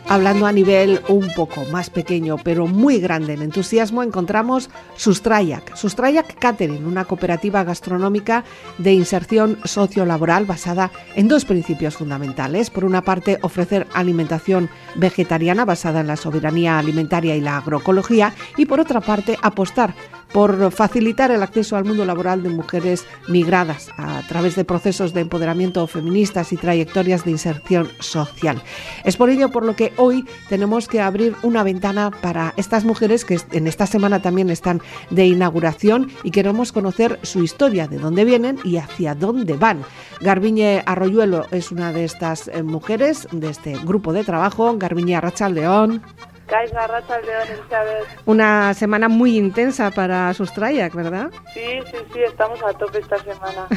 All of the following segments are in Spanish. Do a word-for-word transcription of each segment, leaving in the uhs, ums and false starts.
Hablando a nivel un poco más pequeño, pero muy grande en entusiasmo, encontramos Sustrayac. Sustrayac Catering, una cooperativa gastronómica de inserción sociolaboral basada en dos principios fundamentales. Por una parte, ofrecer alimentación vegetariana basada en la soberanía alimentaria y la agroecología, y por otra parte, apostar por facilitar el acceso al mundo laboral de mujeres migradas a través de procesos de empoderamiento feministas y trayectorias de inserción social. Es por ello por lo que hoy tenemos que abrir una ventana para estas mujeres que en esta semana también están de inauguración y queremos conocer su historia, de dónde vienen y hacia dónde van. Garbiñe Arroyuelo es una de estas mujeres de este grupo de trabajo. Garbiñe, arratsaldeon. Kaixo, arratsaldeon, Elizabeth. Una semana muy intensa para Sustrayac, ¿verdad? Sí, sí, sí, estamos a tope esta semana.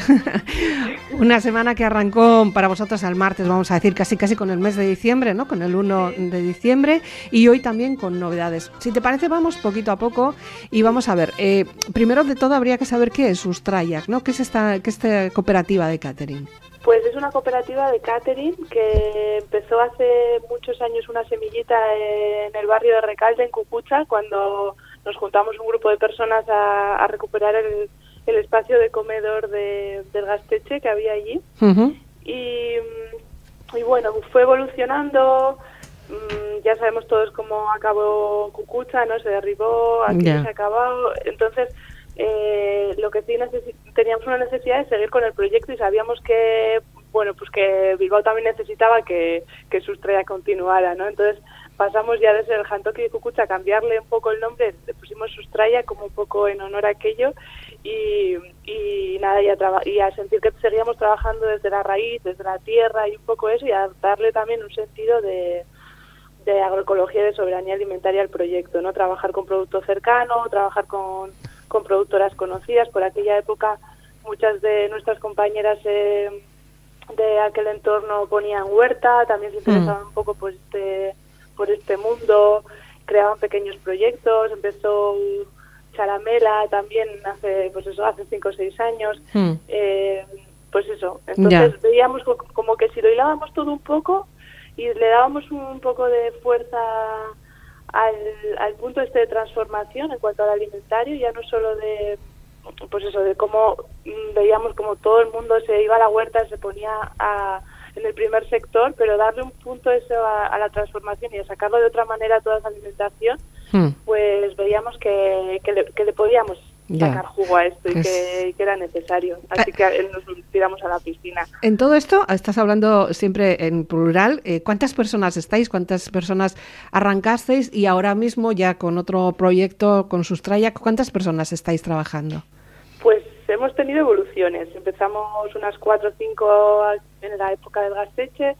Una semana que arrancó para vosotros al martes, vamos a decir, casi casi con el mes de diciembre, ¿no? Con el uno sí. de diciembre, y hoy también con novedades. Si te parece, vamos poquito a poco y vamos a ver. Eh, primero de todo habría que saber qué es Sustrayac, ¿no? ¿Qué es esta, qué es esta cooperativa de catering? Pues es una cooperativa de catering que empezó hace muchos años, una semillita en el barrio de Recalde, en Cucucha, cuando nos juntamos un grupo de personas a, a recuperar el, el espacio de comedor de, del Gasteche que había allí. Uh-huh. y, y bueno, fue evolucionando. Ya sabemos todos cómo acabó Cucucha, ¿no? Se derribó, aquí yeah. se ha acabado. Entonces, Eh, lo que sí necesi- teníamos una necesidad de seguir con el proyecto y sabíamos que, bueno, pues que Bilbao también necesitaba que, que Sustrayac continuara, ¿no? Entonces pasamos ya desde el Jantoki de Cucucha a cambiarle un poco el nombre, le pusimos Sustrayac como un poco en honor a aquello y, y nada, y a, traba- y a sentir que seguíamos trabajando desde la raíz, desde la tierra y un poco eso, y a darle también un sentido de de agroecología y de soberanía alimentaria al proyecto, ¿no? Trabajar con producto cercano, trabajar con con productoras conocidas. Por aquella época muchas de nuestras compañeras eh, de aquel entorno ponían huerta, también se interesaban mm. un poco por este por este mundo, creaban pequeños proyectos. Empezó Charamela también hace pues eso hace cinco o seis años. Mm. Eh, pues eso, entonces yeah. veíamos como que si lo hilábamos todo un poco y le dábamos un poco de fuerza Al, al punto este de transformación en cuanto al alimentario, ya no solo de pues eso de cómo mmm, veíamos como todo el mundo se iba a la huerta, se ponía a, en el primer sector, pero darle un punto eso a, a la transformación y a sacarlo de otra manera a toda esa alimentación, hmm. pues veíamos que, que, le, que le podíamos sacar yeah. jugo a esto y es... que, que era necesario, así que nos tiramos a la piscina. En todo esto, estás hablando siempre en plural, eh, ¿cuántas personas estáis? ¿Cuántas personas arrancasteis? Y ahora mismo ya con otro proyecto, con Sustrayac, ¿cuántas personas estáis trabajando? Pues hemos tenido evoluciones, empezamos unas cuatro o cinco en la época del Gasteche,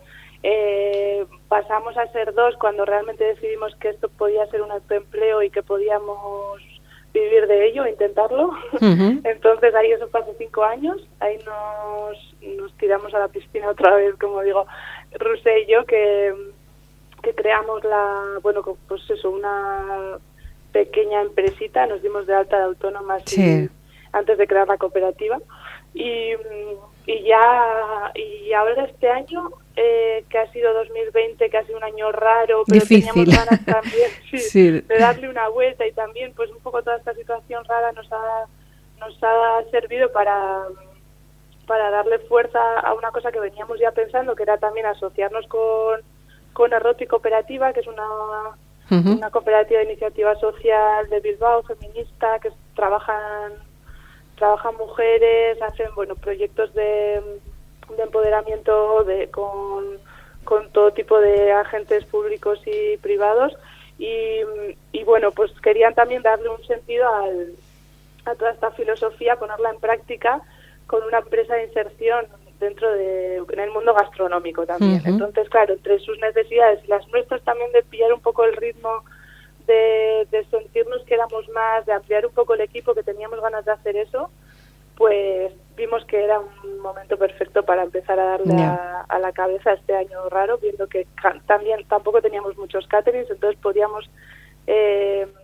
eh, pasamos a ser dos cuando realmente decidimos que esto podía ser un autoempleo y que podíamos vivir de ello, intentarlo. Uh-huh. Entonces ahí eso fue hace cinco años, ahí nos, nos tiramos a la piscina otra vez, como digo, Rusé y yo, que, que creamos la, bueno, pues eso, una pequeña empresita, nos dimos de alta de autónomas sí. y, antes de crear la cooperativa y, y ya y ahora este año eh, que ha sido dos mil veinte, que ha sido un año raro, pero difícil. Teníamos ganas también sí, sí. de darle una vuelta y también pues un poco toda esta situación rara nos ha nos ha servido para para darle fuerza a una cosa que veníamos ya pensando, que era también asociarnos con con Erroti Cooperativa, que es una uh-huh. una cooperativa de iniciativa social de Bilbao, feminista, que trabajan trabajan mujeres, hacen bueno proyectos de, de empoderamiento de, con, con todo tipo de agentes públicos y privados y, y bueno pues querían también darle un sentido al, a toda esta filosofía, ponerla en práctica con una empresa de inserción dentro de en el mundo gastronómico también. Uh-huh. Entonces claro, entre sus necesidades y las nuestras también de pillar un poco el ritmo De, de sentirnos que éramos más, de ampliar un poco el equipo, que teníamos ganas de hacer eso, pues vimos que era un momento perfecto para empezar a darle yeah. a, a la cabeza este año raro, viendo que ca- también tampoco teníamos muchos caterings, entonces podíamos eh,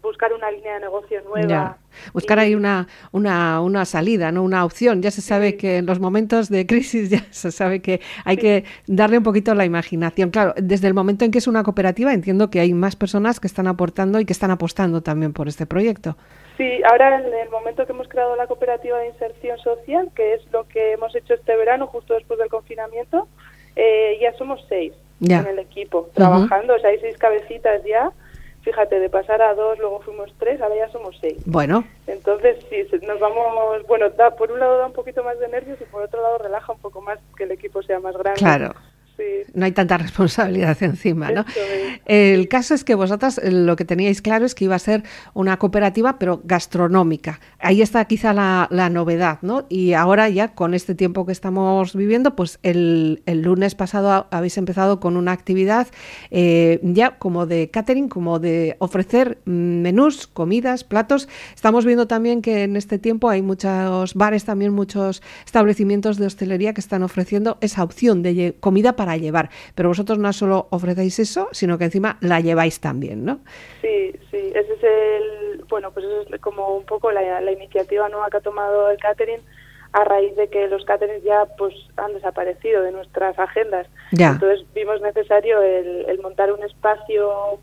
buscar una línea de negocio nueva. Ya. Buscar y... ahí una, una, una salida, ¿no? Una opción. Ya se sabe sí. que en los momentos de crisis ya se sabe que hay sí. que darle un poquito la imaginación. Claro, desde el momento en que es una cooperativa entiendo que hay más personas que están aportando y que están apostando también por este proyecto. Sí, ahora en el momento que hemos creado la cooperativa de inserción social, que es lo que hemos hecho este verano, justo después del confinamiento, eh, ya somos seis ya. en el equipo, trabajando, uh-huh. o sea, hay seis cabecitas ya. Fíjate, de pasar a dos, luego fuimos tres, ahora ya somos seis. Bueno. Entonces, sí, nos vamos, bueno, da, por un lado da un poquito más de nervios y por otro lado relaja un poco más que el equipo sea más grande. Claro. Sí. No hay tanta responsabilidad encima, ¿no? El caso es que vosotras lo que teníais claro es que iba a ser una cooperativa, pero gastronómica. Ahí está quizá la, la novedad, ¿no? Y ahora ya con este tiempo que estamos viviendo, pues el, el lunes pasado habéis empezado con una actividad eh, ya como de catering, como de ofrecer menús, comidas, platos. Estamos viendo también que en este tiempo hay muchos bares, también muchos establecimientos de hostelería que están ofreciendo esa opción de lle- comida para para llevar, pero vosotros no solo ofrecéis eso, sino que encima la lleváis también, ¿no? Sí, sí, ese es el, bueno, pues eso es como un poco la, la iniciativa nueva que ha tomado el catering a raíz de que los caterings ya pues han desaparecido de nuestras agendas. Ya. Entonces vimos necesario el, el montar un espacio,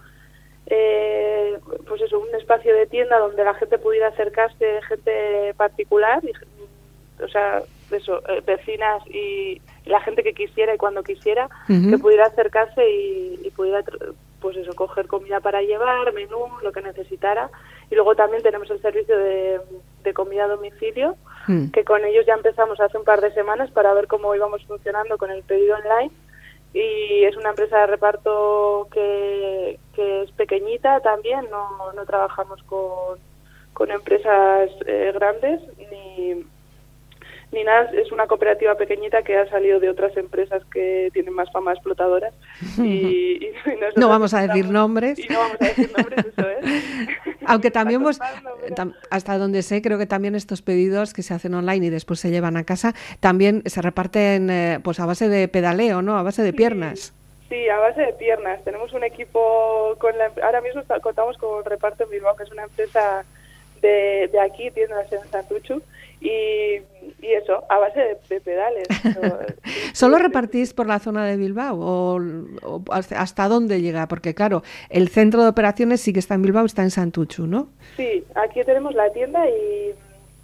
eh, pues eso, un espacio de tienda donde la gente pudiera acercarse, gente particular, y, o sea, eso, eh, vecinas y la gente que quisiera y cuando quisiera, uh-huh. que pudiera acercarse y, y pudiera, pues eso, coger comida para llevar, menú, lo que necesitara. Y luego también tenemos el servicio de, de comida a domicilio, uh-huh. que con ellos ya empezamos hace un par de semanas para ver cómo íbamos funcionando con el pedido online. Y es una empresa de reparto que, que es pequeñita también, no, no trabajamos con, con empresas eh, grandes ni... ni nada, es una cooperativa pequeñita que ha salido de otras empresas que tienen más fama explotadoras. Y, y no vamos a decir nombres. Y no vamos a decir nombres, eso es. Aunque también, pues, hasta donde sé, creo que también estos pedidos que se hacen online y después se llevan a casa, también se reparten eh, pues a base de pedaleo, ¿no? A base de piernas. Sí, sí, a base de piernas. Tenemos un equipo, con la, ahora mismo está, contamos con Reparto en Bilbao, que es una empresa de, de aquí, tiendas en Santuchu. Y, y eso, a base de, de pedales. ¿Solo repartís por la zona de Bilbao o, o hasta dónde llega? Porque claro, el centro de operaciones sí que está en Bilbao, está en Santuchu, ¿no? Sí, aquí tenemos la tienda y,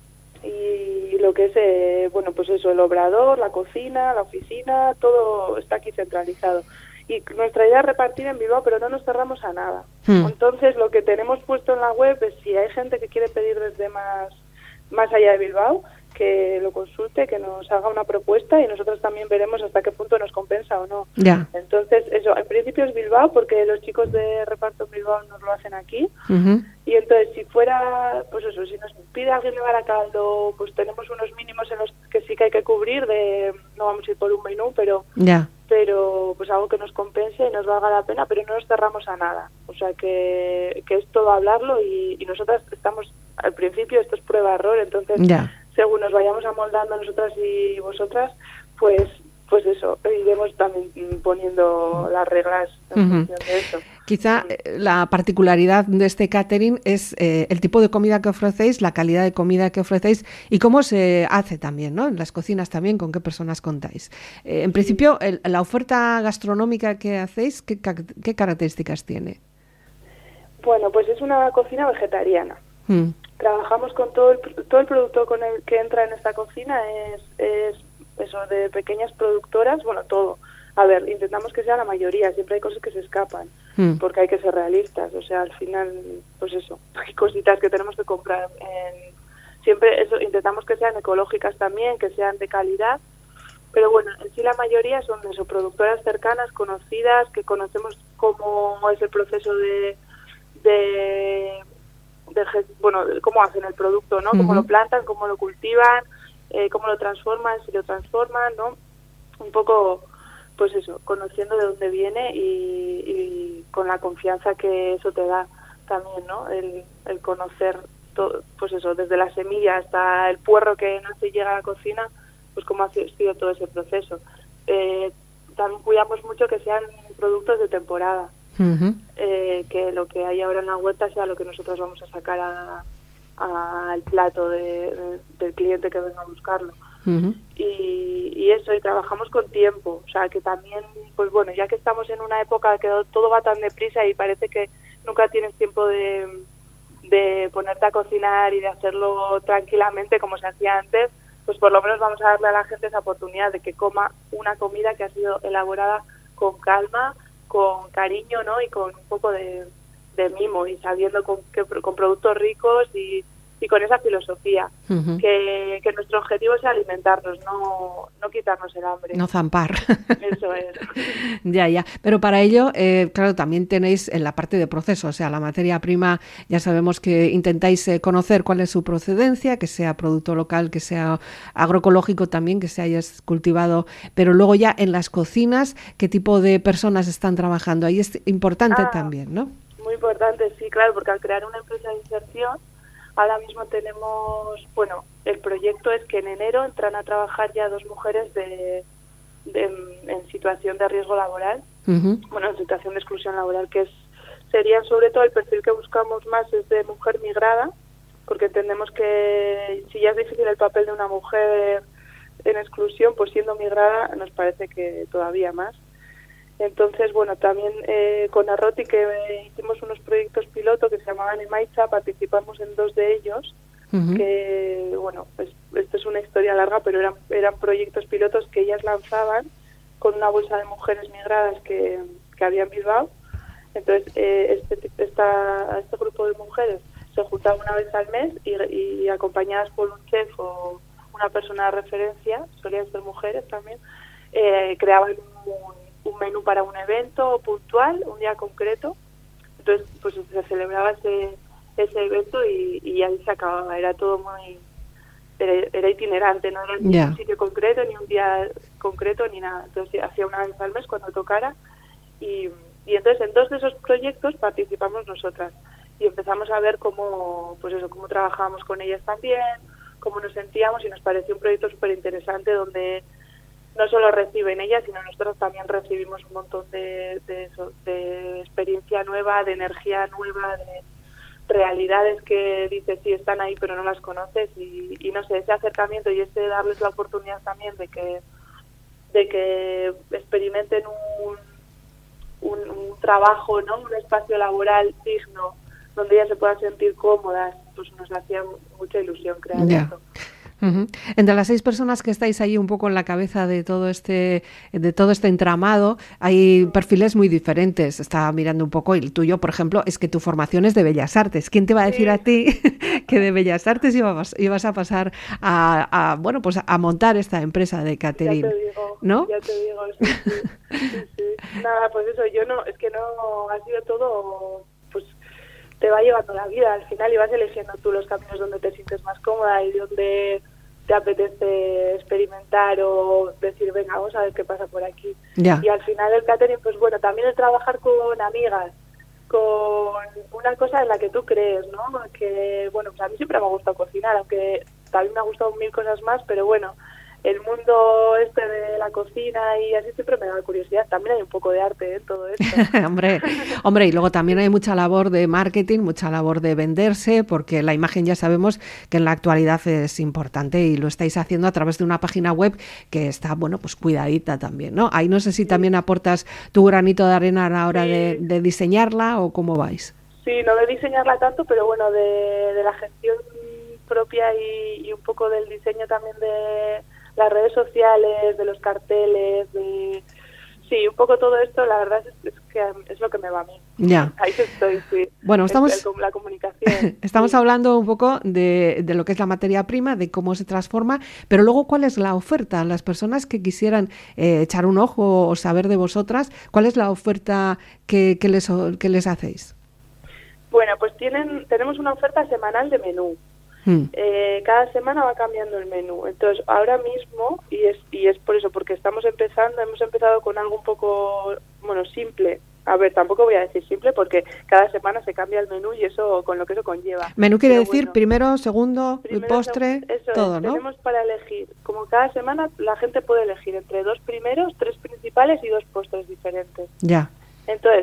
y lo que es, eh, bueno, pues eso, el obrador, la cocina, la oficina, todo está aquí centralizado. Y nuestra idea es repartir en Bilbao, pero no nos cerramos a nada. Hmm. Entonces, lo que tenemos puesto en la web es si hay gente que quiere pedir desde más... más allá de Bilbao, que lo consulte, que nos haga una propuesta y nosotros también veremos hasta qué punto nos compensa o no. Ya. Entonces, eso, en principio es Bilbao, porque los chicos de reparto en Bilbao nos lo hacen aquí. Uh-huh. Y entonces, si fuera, pues eso, si nos pide alguien de Baracaldo, pues tenemos unos mínimos en los que sí que hay que cubrir, de no vamos a ir por un menú, pero... Ya. pero pues algo que nos compense y nos valga la pena, pero no nos cerramos a nada. O sea, que, que es todo hablarlo y, y nosotras estamos, al principio esto es prueba-error, entonces ya. según nos vayamos amoldando nosotras y vosotras, pues pues eso, iremos también poniendo las reglas en uh-huh. función de eso. Quizá eh, la particularidad de este catering es eh, el tipo de comida que ofrecéis, la calidad de comida que ofrecéis y cómo se hace también, ¿no? En las cocinas también, con qué personas contáis. Eh, en principio, el, la oferta gastronómica que hacéis, ¿qué, qué características tiene? Bueno, pues es una cocina vegetariana. Mm. Trabajamos con todo el, todo el producto con el que entra en esta cocina, es, es eso, de pequeñas productoras, bueno, todo. A ver, intentamos que sea la mayoría, siempre hay cosas que se escapan, mm. porque hay que ser realistas, o sea, al final, pues eso, hay cositas que tenemos que comprar. En, siempre eso, intentamos que sean ecológicas también, que sean de calidad, pero bueno, en sí la mayoría son de eso, productoras cercanas, conocidas, que conocemos cómo es el proceso de, de, de bueno, cómo hacen el producto, ¿no? Uh-huh. Cómo lo plantan, cómo lo cultivan, eh, cómo lo transforman, si lo transforman, ¿no? Un poco, pues eso, conociendo de dónde viene y, y con la confianza que eso te da también, ¿no? El, el conocer todo, pues eso, desde la semilla hasta el puerro que nace y llega a la cocina, pues cómo ha sido todo ese proceso. Eh, también cuidamos mucho que sean productos de temporada. Uh-huh. eh, que lo que hay ahora en la huerta sea lo que nosotros vamos a sacar a, a, al plato de, de, del cliente que venga a buscarlo. Uh-huh. y, y eso, y trabajamos con tiempo, o sea que también, pues bueno, ya que estamos en una época que todo va tan deprisa y parece que nunca tienes tiempo de, de ponerte a cocinar y de hacerlo tranquilamente como se hacía antes, pues por lo menos vamos a darle a la gente esa oportunidad de que coma una comida que ha sido elaborada con calma, con cariño, ¿no? Y con un poco de, de mimo, y sabiendo con, que, con productos ricos y y con esa filosofía, uh-huh. que, que nuestro objetivo es alimentarnos, no, no quitarnos el hambre. No zampar. Eso es. Ya, ya. Pero para ello, eh, claro, también tenéis en la parte de proceso, o sea, la materia prima, ya sabemos que intentáis eh, conocer cuál es su procedencia, que sea producto local, que sea agroecológico también, que se haya cultivado, pero luego ya en las cocinas, ¿qué tipo de personas están trabajando? Ahí es importante ah, también, ¿no? Muy importante, sí, claro, porque al crear una empresa de inserción, ahora mismo tenemos, bueno, el proyecto es que en enero entran a trabajar ya dos mujeres de, de en, en situación de riesgo laboral, uh-huh. bueno, en situación de exclusión laboral, que es serían sobre todo el perfil que buscamos más es de mujer migrada, porque entendemos que si ya es difícil el papel de una mujer en exclusión, pues siendo migrada nos parece que todavía más. Entonces, bueno, también eh, con Arroti, que eh, hicimos unos proyectos piloto que se llamaban Emaicha, participamos en dos de ellos, uh-huh. que, bueno, pues esto es una historia larga, pero eran, eran proyectos pilotos que ellas lanzaban con una bolsa de mujeres migradas que, que había en Bilbao. Entonces, eh, este, esta, este grupo de mujeres se juntaba una vez al mes y, y acompañadas por un chef o una persona de referencia, solían ser mujeres también, eh, creaban un un menú para un evento puntual, un día concreto. Entonces, pues se celebraba ese ese evento y, y ahí se acababa. Era todo muy... Era, era itinerante, no era ni yeah. un sitio concreto, ni un día concreto, ni nada. Entonces, hacía una vez al mes cuando tocara. Y, y entonces, en dos de esos proyectos participamos nosotras. Y empezamos a ver cómo, pues eso, cómo trabajábamos con ellas también, cómo nos sentíamos, y nos pareció un proyecto súper interesante donde no solo reciben ellas, sino nosotros también recibimos un montón de, de, eso, de experiencia nueva, de energía nueva, de realidades que dices sí están ahí pero no las conoces, y, y no sé, ese acercamiento y ese darles la oportunidad también de que de que experimenten un, un, un trabajo, ¿no? Un espacio laboral digno donde ellas se puedan sentir cómodas, pues nos hacía mucha ilusión crear yeah. esto. Uh-huh. Entre las seis personas que estáis ahí un poco en la cabeza de todo este de todo este entramado, hay perfiles muy diferentes. Estaba mirando un poco, y el tuyo, por ejemplo, es que tu formación es de Bellas Artes. ¿Quién te va a decir sí. a ti que de Bellas Artes ibas, ibas a pasar a, a bueno pues a montar esta empresa de catering? Ya te digo, ¿no? Ya te digo, sí, sí, sí, sí. Nada, pues eso, yo no, es que no ha sido todo, pues te va llevando la vida al final y vas eligiendo tú los caminos donde te sientes más cómoda y donde te apetece experimentar o decir, venga, vamos a ver qué pasa por aquí. Ya. Y al final el catering, pues bueno, también el trabajar con amigas, con una cosa en la que tú crees, ¿no? Que, bueno, pues a mí siempre me ha gustado cocinar, aunque también me ha gustado mil cosas más, pero bueno, el mundo este de la cocina y así siempre me da curiosidad. También hay un poco de arte en todo esto. hombre, hombre, y luego también hay mucha labor de marketing, mucha labor de venderse, porque la imagen ya sabemos que en la actualidad es importante y lo estáis haciendo a través de una página web que está, bueno, pues cuidadita también, ¿no? Ahí no sé si también aportas tu granito de arena a la hora sí. de, de diseñarla o cómo vais. Sí, no de diseñarla tanto, pero bueno, de, de la gestión propia y, y un poco del diseño también de las redes sociales, de los carteles, de sí, un poco todo esto, la verdad es, es que es lo que me va a mí. Ya. Ahí estoy, sí. Bueno, estamos el, el, la comunicación. Estamos sí. hablando un poco de, de lo que es la materia prima, de cómo se transforma, pero luego ¿cuál es la oferta? Las personas que quisieran eh, echar un ojo o saber de vosotras, ¿cuál es la oferta que, que les que les hacéis? Bueno, pues tienen tenemos una oferta semanal de menú. Eh, cada semana va cambiando el menú. Entonces, ahora mismo, y es y es por eso, porque estamos empezando, hemos empezado con algo un poco, bueno, simple. A ver, tampoco voy a decir simple, porque cada semana se cambia el menú y eso, con lo que eso conlleva. Menú quiere Pero decir bueno, primero, segundo, primero, postre, eso todo, es, ¿no? Tenemos para elegir, como cada semana la gente puede elegir entre dos primeros, tres principales y dos postres diferentes. Ya. Entonces,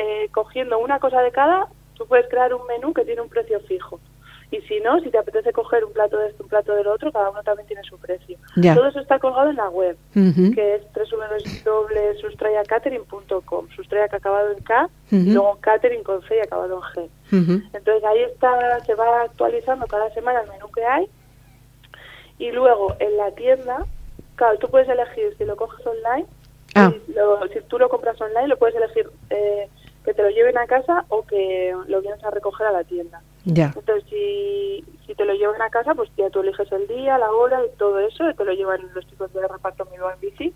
eh, cogiendo una cosa de cada, tú puedes crear un menú que tiene un precio fijo. Y si no, si te apetece coger un plato de esto, un plato del otro, cada uno también tiene su precio. Ya. Todo eso está colgado en la web, uh-huh. que es doble u doble u doble u punto sustraya catering punto com. Sustraya que acabado en K, uh-huh. y luego catering con C y acabado en G. Uh-huh. Entonces ahí está, se va actualizando cada semana el menú que hay. Y luego en la tienda, claro, tú puedes elegir si lo coges online, ah. si, lo, si tú lo compras online, lo puedes elegir eh, que te lo lleven a casa o que lo vienes a recoger a la tienda. Ya. Entonces, si, si te lo llevan a casa, pues ya tú eliges el día, la hora y todo eso, y te lo llevan los chicos de reparto Bilbao en bici.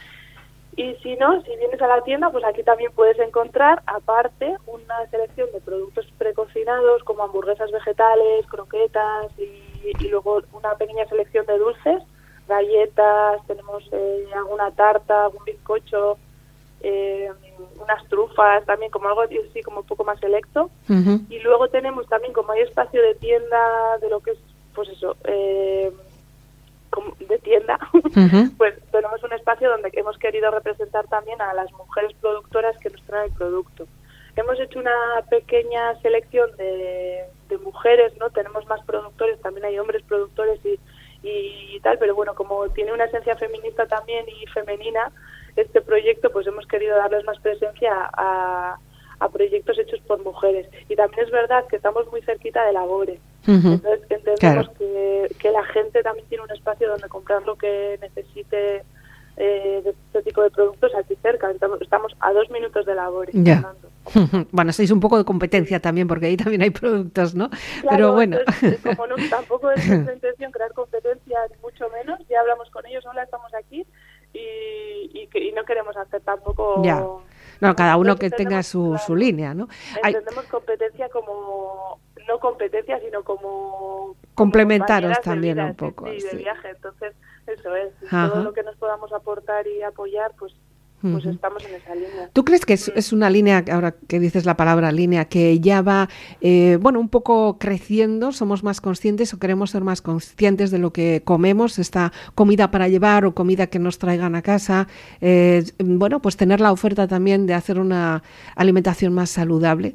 Y si no, si vienes a la tienda, pues aquí también puedes encontrar, aparte, una selección de productos precocinados, como hamburguesas vegetales, croquetas, y, y luego una pequeña selección de dulces, galletas, tenemos eh, alguna tarta, algún bizcocho, eh, unas trufas, también como algo así como un poco más selecto. Uh-huh. Y luego tenemos también, como hay espacio de tienda, de lo que es, pues eso, eh, como de tienda, uh-huh. pues tenemos un espacio donde hemos querido representar también a las mujeres productoras que nos traen el producto. Hemos hecho una pequeña selección de, de mujeres, ¿no? Tenemos más productores, también hay hombres productores y, y tal, pero bueno, como tiene una esencia feminista también y femenina, este proyecto, pues hemos querido darles más presencia a, a proyectos hechos por mujeres. Y también es verdad que estamos muy cerquita de Labore. Uh-huh. Entonces entendemos claro. que, que la gente también tiene un espacio donde comprar lo que necesite eh, de este tipo de productos aquí cerca. Estamos, estamos a dos minutos de Labore. Ya. Bueno, estáis un poco de competencia también, porque ahí también hay productos, ¿no? Claro, pero bueno. Entonces, como no, tampoco es nuestra intención crear competencia, ni mucho menos. Ya hablamos con ellos, hola, estamos aquí. Y, y, que, y no queremos hacer tampoco... Ya. No, cada uno que tenga su, claro, su línea, ¿no? Entendemos Hay... competencia como... No competencia, sino como... Complementaros como también vida, un poco. Sí, sí. de viaje. Entonces, eso es. Ajá. Todo lo que nos podamos aportar y apoyar, pues... pues uh-huh. estamos en esa línea. ¿Tú crees que es, es una línea, ahora que dices la palabra línea, que ya va, eh, bueno, un poco creciendo, somos más conscientes o queremos ser más conscientes de lo que comemos, esta comida para llevar o comida que nos traigan a casa, eh, bueno, pues tener la oferta también de hacer una alimentación más saludable?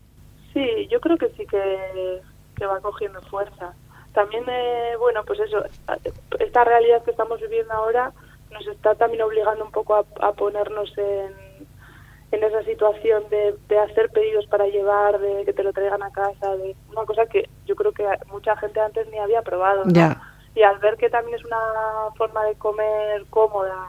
Sí, yo creo que sí que, que va cogiendo fuerza. También, eh, bueno, pues eso, esta realidad que estamos viviendo ahora nos está también obligando un poco a, a ponernos en, en esa situación de, de hacer pedidos para llevar, de que te lo traigan a casa, de una cosa que yo creo que mucha gente antes ni había probado, ¿no? Yeah. Y al ver que también es una forma de comer cómoda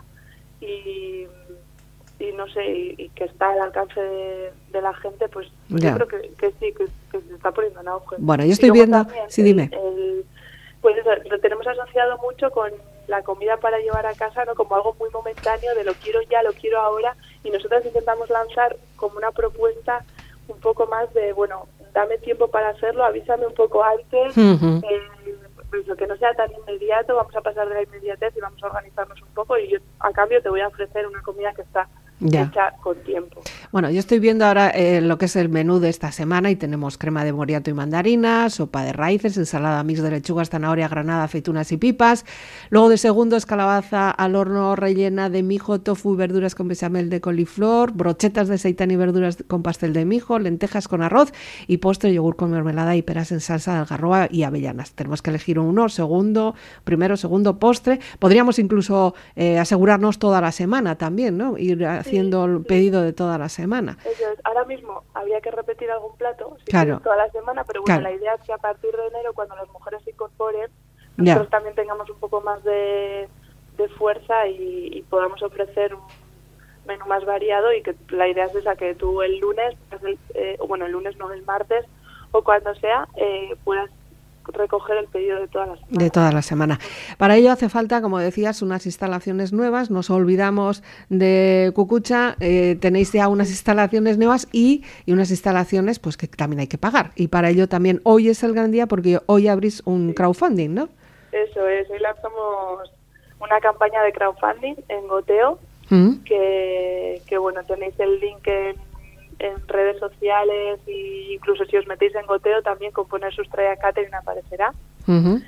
y, y no sé, y, y que está al alcance de, de la gente, pues yeah. yo creo que, que sí, que, que se está poniendo en auge. Bueno, yo estoy viendo... También, sí, dime. El, el, pues eso, lo tenemos asociado mucho con la comida para llevar a casa, ¿no? Como algo muy momentáneo, de lo quiero ya, lo quiero ahora, y nosotros intentamos lanzar como una propuesta un poco más de, bueno, dame tiempo para hacerlo, avísame un poco antes, uh-huh. eh, pues, que no sea tan inmediato, vamos a pasar de la inmediatez y vamos a organizarnos un poco, y yo a cambio te voy a ofrecer una comida que está ya. hecha con tiempo. Bueno, yo estoy viendo ahora eh, lo que es el menú de esta semana y tenemos crema de moriato y mandarina, sopa de raíces, ensalada mix de lechugas, zanahoria, granada, aceitunas y pipas. Luego de segundo es calabaza al horno rellena de mijo, tofu y verduras con bechamel de coliflor, brochetas de seitán y verduras con pastel de mijo, lentejas con arroz y postre, yogur con mermelada y peras en salsa de algarroba y avellanas. Tenemos que elegir uno, segundo, primero, segundo, postre. Podríamos incluso eh, asegurarnos toda la semana también, ¿no? Ir haciendo sí, el pedido sí. de toda la semana. Eso es. Ahora mismo habría que repetir algún plato si claro. toda la semana, pero bueno, claro. la idea es que a partir de enero, cuando las mujeres se incorporen, nosotros yeah. también tengamos un poco más de, de fuerza y, y podamos ofrecer un menú más variado, y que la idea es esa, que tú el lunes, eh, bueno, el lunes no, el martes, o cuando sea, eh, puedas recoger el pedido de toda la semana. De toda la semana. Para ello hace falta, como decías, unas instalaciones nuevas. Nos olvidamos de Cucucha, eh, tenéis ya unas instalaciones nuevas y, y unas instalaciones pues que también hay que pagar. Y para ello también hoy es el gran día, porque hoy abrís un crowdfunding, ¿no? Eso es, hoy lanzamos una campaña de crowdfunding en Goteo, ¿Mm? que, que bueno, tenéis el link en en redes sociales, e incluso si os metéis en Goteo también con poner Sustraya Catering aparecerá. Uh-huh.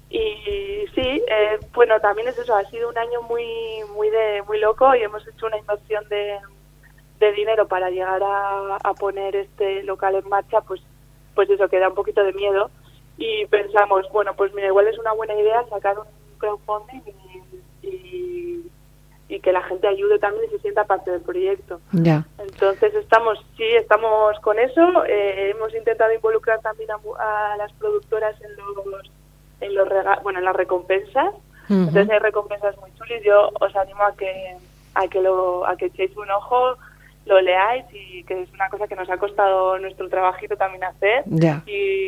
Y sí, eh, bueno, también es eso, ha sido un año muy muy de muy loco y hemos hecho una inversión de, de dinero para llegar a, a poner este local en marcha, pues pues eso, que da un poquito de miedo. Y pensamos, bueno, pues mira, igual es una buena idea sacar un crowdfunding y, y, y que la gente ayude también y se sienta parte del proyecto. Ya. Entonces estamos, sí, estamos con eso. Eh, hemos intentado involucrar también a, a las productoras en los, en los rega- bueno, en las recompensas. Uh-huh. Entonces hay recompensas muy chulas. Yo os animo a que a que lo a que echéis un ojo, lo leáis, y que es una cosa que nos ha costado nuestro trabajito también hacer. Yeah.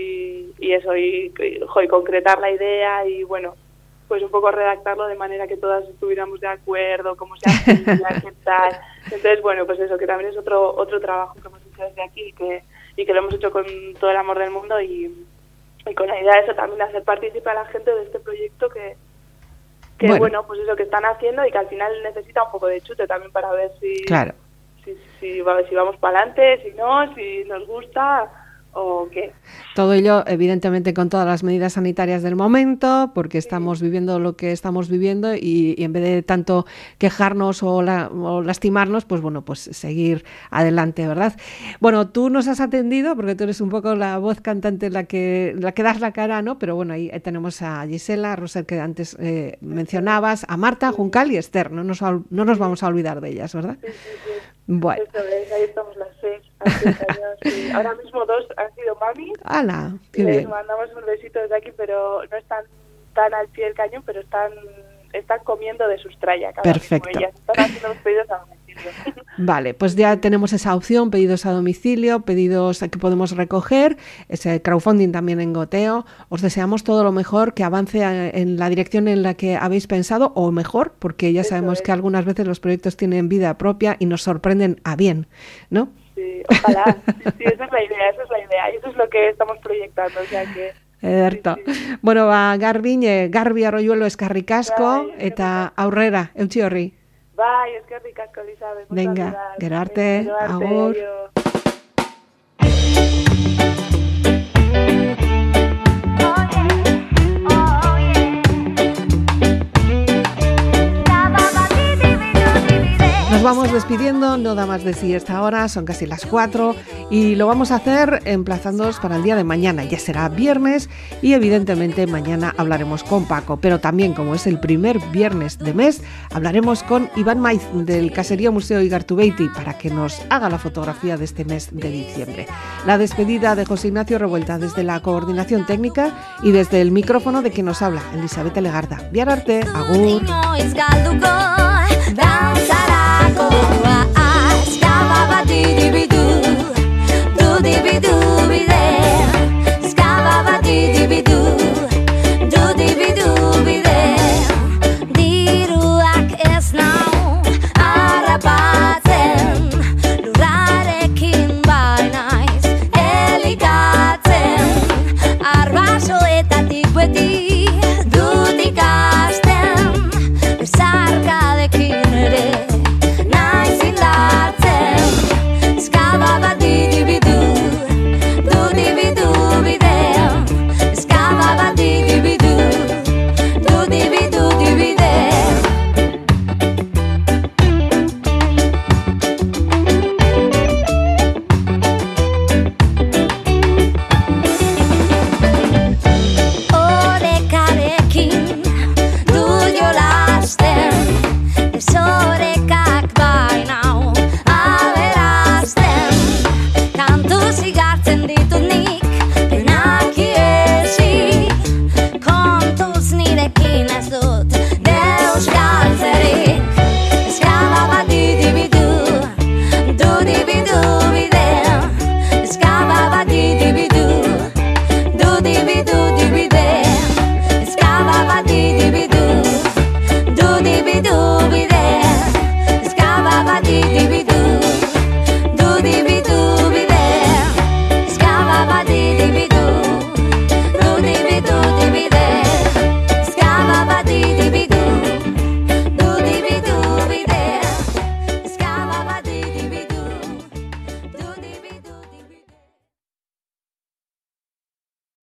y, y eso, y, y, y concretar la idea y bueno, pues un poco redactarlo de manera que todas estuviéramos de acuerdo, cómo se hacía, qué tal. Entonces, bueno, pues eso, que también es otro otro trabajo que hemos hecho desde aquí y que, y que lo hemos hecho con todo el amor del mundo y, y con la idea de eso también de hacer participar a la gente de este proyecto que que bueno. bueno, pues eso que están haciendo y que al final necesita un poco de chute también para ver si claro. si, si, si vamos para adelante, si no, si nos gusta o qué. Todo ello, evidentemente, con todas las medidas sanitarias del momento, porque estamos viviendo lo que estamos viviendo y, y en vez de tanto quejarnos o, la, o lastimarnos, pues bueno, pues seguir adelante, ¿verdad? Bueno, tú nos has atendido, porque tú eres un poco la voz cantante, la que la que das la cara, ¿no? Pero bueno, ahí tenemos a Gisela, a Roser, que antes eh, mencionabas, a Marta, Juncal y Esther, no nos, no nos vamos a olvidar de ellas, ¿verdad? Sí, sí, sí. Bueno. Eso es, ahí estamos las seis. Años, sí. Ahora mismo dos han sido mami. ¡Hala! ¡Qué Les bien! mandamos un besito desde aquí, pero no están tan al pie del cañón, pero están están comiendo de Sustraya. Perfecto. Ellas están haciendo los pedidos a domicilio. Vale, pues ya tenemos esa opción, pedidos a domicilio, pedidos que podemos recoger, ese crowdfunding también en goteo. Os deseamos todo lo mejor, que avance en la dirección en la que habéis pensado, o mejor, porque ya Eso sabemos es. que algunas veces los proyectos tienen vida propia y nos sorprenden a bien, ¿no? Sí, ojalá. Sí, sí, esa es la idea, esa es la idea, y eso es lo que estamos proyectando, o sea que... Ederto. Sí, sí. Bueno, ba, Garbi, Garbi Arroyuelo eskerrik asko, bai, eta aurrera, eutsi horri. Bai, eskerrik asko, Elizabeth. Venga, gero arte, agur. Nos vamos despidiendo, no da más de sí esta hora, son casi las cuatro y lo vamos a hacer emplazándoos para el día de mañana. Ya será viernes y evidentemente mañana hablaremos con Paco, pero también como es el primer viernes de mes, hablaremos con Iván Maiz del Caserío Museo Igartubeiti para que nos haga la fotografía de este mes de diciembre. La despedida de José Ignacio Revuelta desde la coordinación técnica y desde el micrófono de quien nos habla, Elizabeth Legarda. Bihar arte, agur.